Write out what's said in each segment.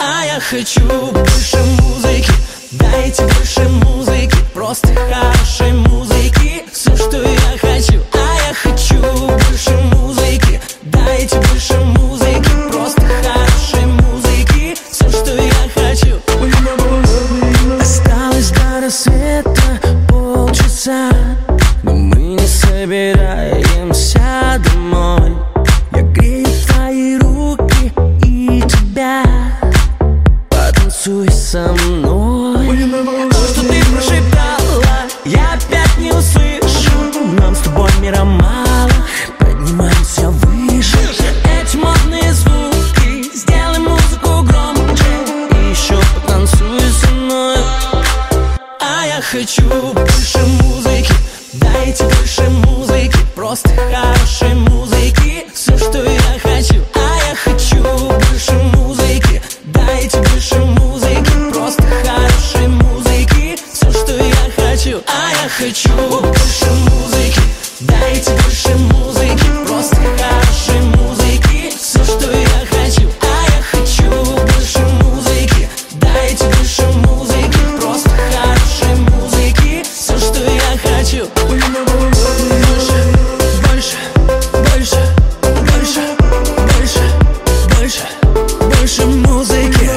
А я хочу больше музыки, дайте больше музыки, просто хорошей музыки, все, что я хочу. А я хочу больше музыки, дайте больше музыки, просто хорошей музыки, все, что я хочу. Осталось до рассвета полчаса, но мы не собираемся домой. Я грею твои руки и тебя, потанцуй со мной. То, что ты прошептала, я опять не услышу. Нам с тобой мира мало, поднимаемся выше. Эти модные звуки, сделай музыку громче и еще потанцуй со мной. А я хочу больше музыки, дайте больше музыки, просто хорошей музыки, все, что я хочу. А я хочу больше музыки, дайте больше музыки, просто хорошей музыки, все, что я хочу. А я хочу больше музыки, дайте больше музыки, просто хорошей музыки, все, что я хочу. А я хочу больше музыки, дайте больше музыки, просто хорошей музыки, все, что я хочу. Больше музыки,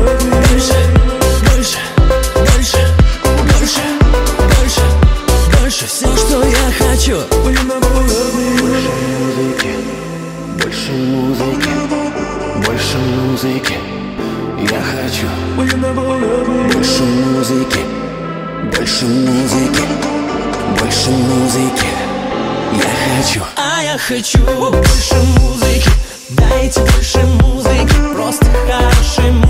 больше, все, что я хочу. Больше музыки, больше музыки, я хочу. Больше музыки, больше музыки, больше музыки, я хочу. А я хочу больше музыки, дайте больше музыки, просто хорошей музыки.